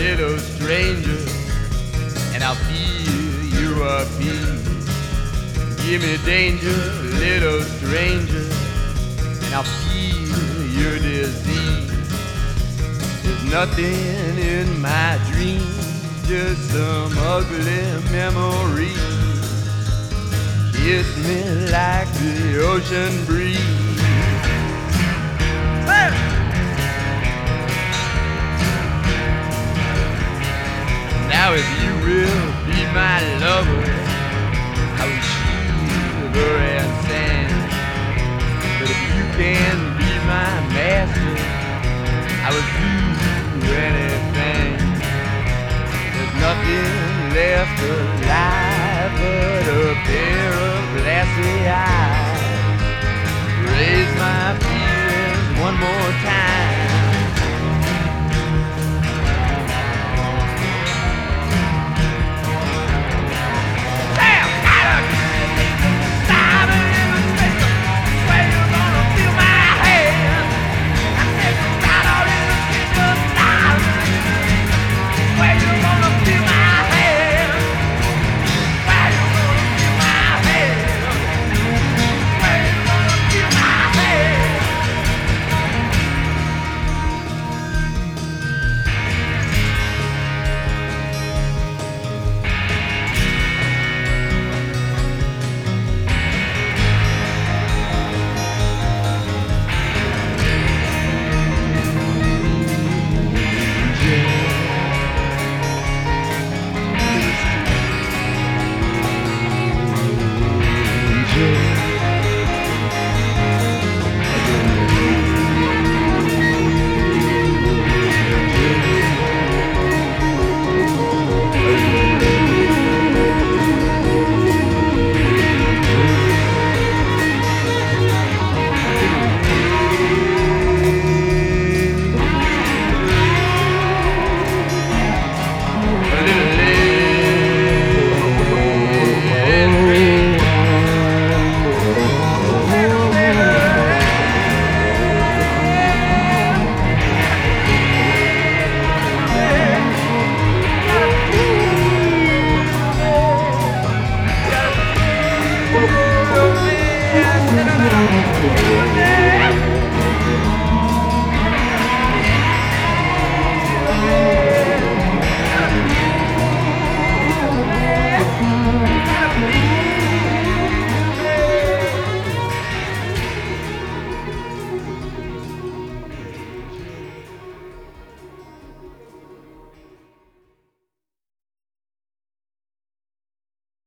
little stranger, and I'll feel you a peace. Give me danger, little stranger, and I'll feel your disease. There's nothing in my dreams, just some ugly memories. Kiss me like the ocean breeze. Hey! Now if you will be my lover, I will shiver and stand. But if you can be my master, I will do anything. There's nothing left alive but a pair of glassy eyes. Raise my feelings one more time.